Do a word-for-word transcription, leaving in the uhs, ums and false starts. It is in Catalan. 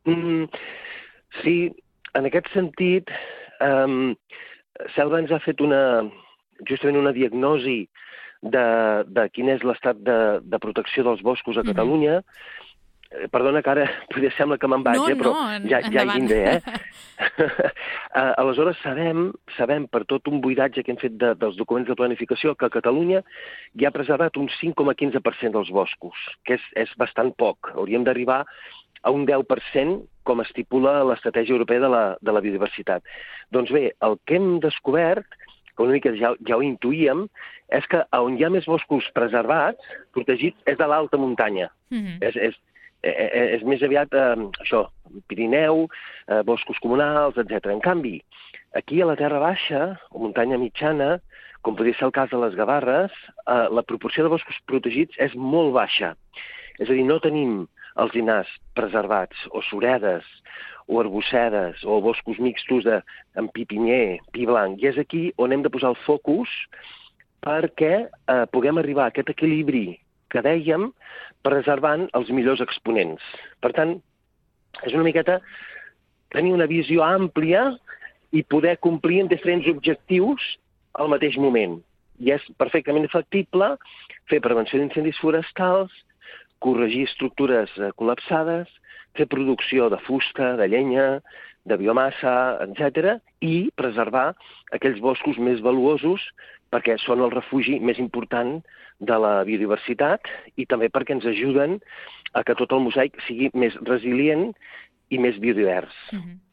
Mm, sí, en aquest sentit, um, Selva ens ha fet una, justament una diagnosi de, de quin és l'estat de, de protecció dels boscos a Mhm. Catalunya. Eh, Perdona que ara potser sembla que me'n vaig, No, eh, però no, en- ja, ja hi endavant. vindré, eh? Eh, Aleshores, sabem, sabem per tot un buidatge que hem fet de, dels documents de planificació que a Catalunya hi ha preservat un cinc coma quinze per cent dels boscos, que és, és bastant poc. Hauríem d'arribar a un deu per cent, com estipula l'Estratègia Europea de la, de la Biodiversitat. Doncs bé, el que hem descobert, que una mica ja, ja ho intuïem, és que on hi ha més boscos preservats, protegits, és de l'alta muntanya. Mhm. És, és, eh, eh, és més aviat eh, això, Pirineu, eh, boscos comunals, etcètera. En canvi, aquí a la Terra Baixa, o muntanya mitjana, com podria ser el cas de les Gavarres, eh, la proporció de boscos protegits és molt baixa. És a dir, no tenim alzinars preservats, o suredes, o arbocedes, o boscos mixtos de, amb pi pinyer, pi blanc. I és aquí on hem de posar el focus perquè eh, puguem arribar a aquest equilibri que dèiem, preservant els millors exponents. Per tant, és una miqueta tenir una visió àmplia i poder complir amb diferents objectius al mateix moment. I és perfectament factible fer prevenció d'incendis forestals, corregir estructures eh, col·lapsades, fer producció de fusta, de llenya, de biomassa, etcètera, i preservar aquells boscos més valuosos perquè són el refugi més important de la biodiversitat i també perquè ens ajuden a que tot el mosaic sigui més resilient i més biodivers. Mhm.